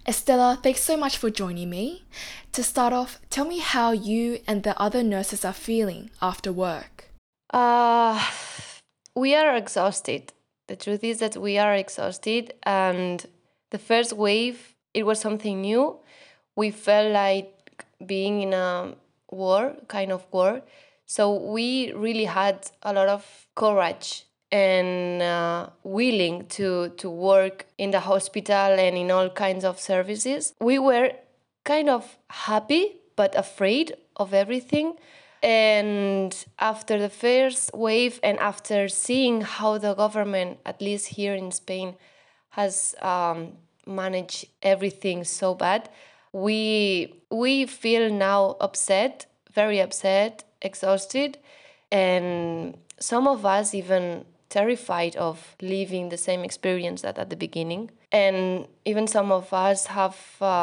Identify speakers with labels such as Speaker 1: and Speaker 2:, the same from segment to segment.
Speaker 1: Estella, thanks so much for joining me. To start off, tell me how you and the other nurses are feeling after work.
Speaker 2: Uh, we are exhausted. The truth is that we are exhausted, and the first wave, it was something new. We felt like being in a war, kind of war. So we really had a lot of courage and willing to work in the hospital and in all kinds of services. We were kind of happy but afraid of everything. And after the first wave and after seeing how the government, at least here in Spain, has managed everything so bad, we feel now upset, very upset, exhausted, and some of us even terrified of living the same experience that at the beginning. And even some of us have,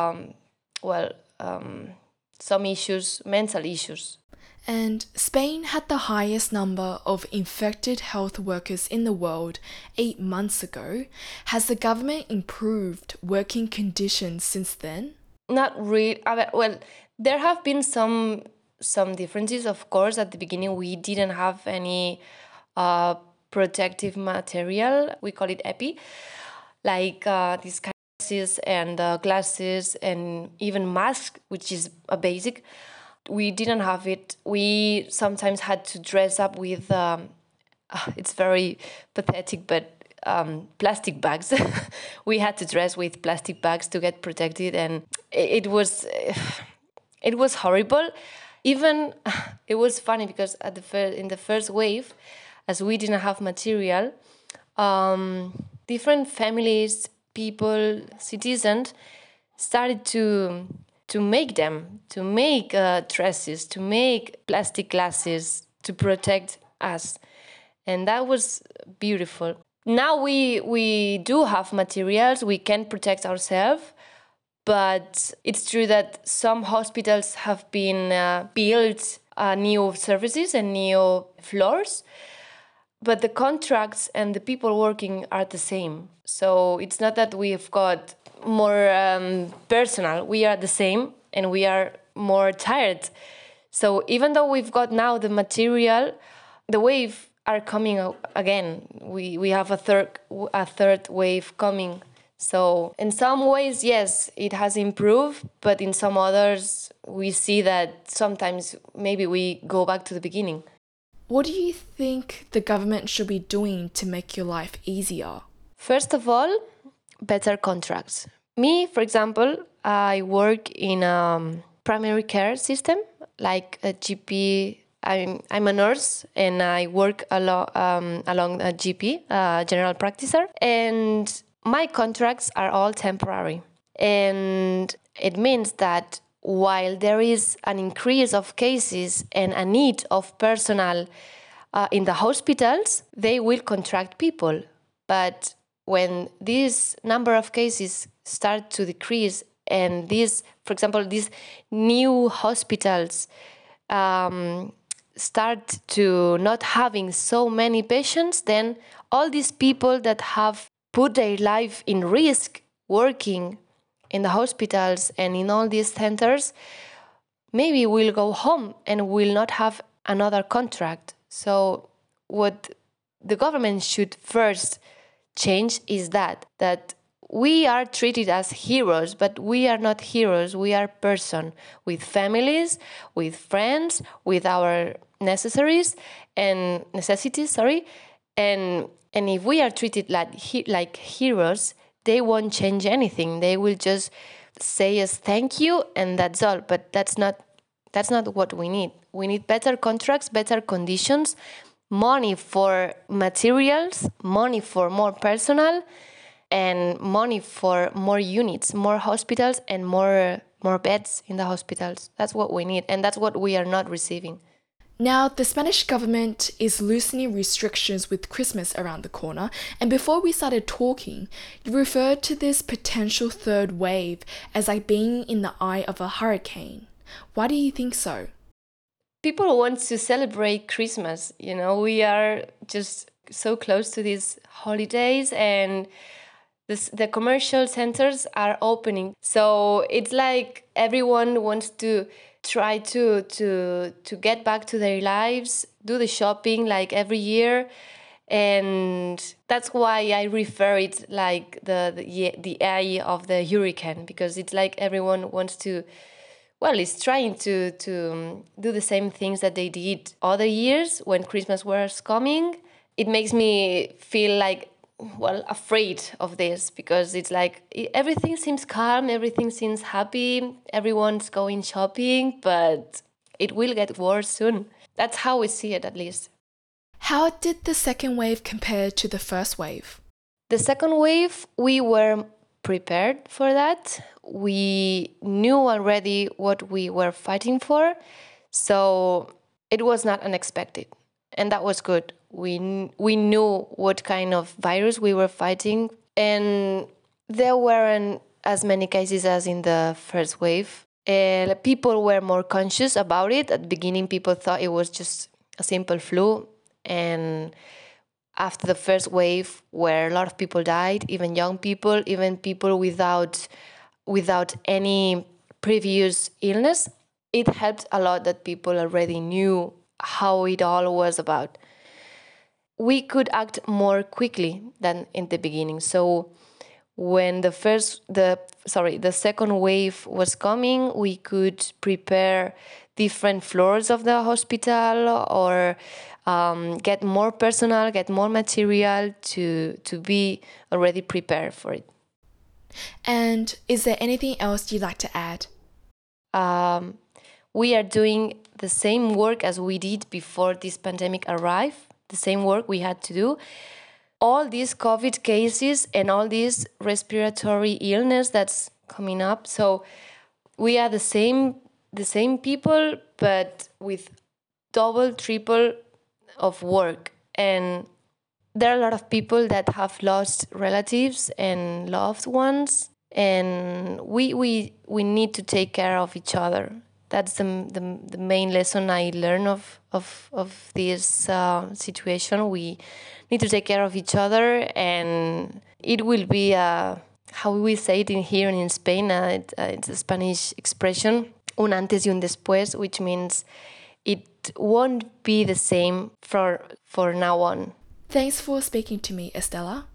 Speaker 2: some issues, mental issues.
Speaker 1: And Spain had the highest number of infected health workers in the world 8 months ago. Has the government improved working conditions since then?
Speaker 2: Not really. Well, there have been some differences, of course. At the beginning, we didn't have any protective material. We call it EPI, like these kind of glasses and glasses and even masks, which is a basic. We didn't have it. We sometimes had to dress up with. It's very pathetic, but plastic bags. We had to dress with plastic bags to get protected, and it was horrible. Even it was funny because in the first wave, as we didn't have material, different families, people, citizens started to make dresses, to make plastic glasses to protect us, and that was beautiful. Now we do have materials, we can protect ourselves, but it's true that some hospitals have been built new services and new floors, but the contracts and the people working are the same. So it's not that we've got more personal, we are the same and we are more tired. So even though we've got now the material, the wave are coming again. We have a third wave coming. So in some ways, yes, it has improved, but in some others, we see that sometimes maybe we go back to the beginning.
Speaker 1: What do you think the government should be doing to make your life easier?
Speaker 2: First of all, better contracts. Me, for example, I work in a primary care system, like a GP. I'm a nurse and I work along a GP, general practitioner, and my contracts are all temporary. And it means that while there is an increase of cases and a need of personnel in the hospitals, they will contract people. But when this number of cases start to decrease and for example, these new hospitals start to not having so many patients, then all these people that have put their life in risk working in the hospitals and in all these centers maybe will go home and will not have another contract. So what the government should first change is that we are treated as heroes, but we are not heroes. We are person with families, with friends, with our necessities, and if we are treated like heroes, they won't change anything. They will just say us thank you, and that's all. But that's not what we need. We need better contracts, better conditions, money for materials, money for more personnel, and money for more units, more hospitals, and more beds in the hospitals. That's what we need, and that's what we are not receiving.
Speaker 1: Now, the Spanish government is loosening restrictions with Christmas around the corner, and before we started talking, you referred to this potential third wave as like being in the eye of a hurricane. Why do you think so?
Speaker 2: People want to celebrate Christmas. We are just so close to these holidays, and the commercial centers are opening. So it's like everyone wants to try to get back to their lives, do the shopping like every year. And that's why I refer it like the eye of the hurricane, because it's like everyone wants to, well, is trying to do the same things that they did other years when Christmas was coming. It makes me feel like, well, afraid of this, because it's like everything seems calm, everything seems happy, everyone's going shopping, but it will get worse soon. That's how we see it, at least.
Speaker 1: How did the second wave compare to the first wave?
Speaker 2: The second wave, we were prepared for that. We knew already what we were fighting for, so it was not unexpected, and that was good. We knew what kind of virus we were fighting, and there weren't as many cases as in the first wave. People were more conscious about it. At the beginning, people thought it was just a simple flu, and after the first wave, where a lot of people died, even young people, even people without any previous illness, it helped a lot that people already knew how it all was about. We could act more quickly than in the beginning. So when the second wave was coming, we could prepare different floors of the hospital, or get more personnel, get more material to be already prepared for it.
Speaker 1: And is there anything else you'd like to add?
Speaker 2: We are doing the same work as we did before this pandemic arrived, the same work we had to do. All these COVID cases and all this respiratory illness that's coming up. So we are the same people, but with double, triple of work. And there are a lot of people that have lost relatives and loved ones, and we need to take care of each other. That's the main lesson I learned of this situation. We need to take care of each other, and it will be how we say it here in Spain. It's a Spanish expression, un antes y un después, which means it won't be the same for now on.
Speaker 1: Thanks for speaking to me, Estela.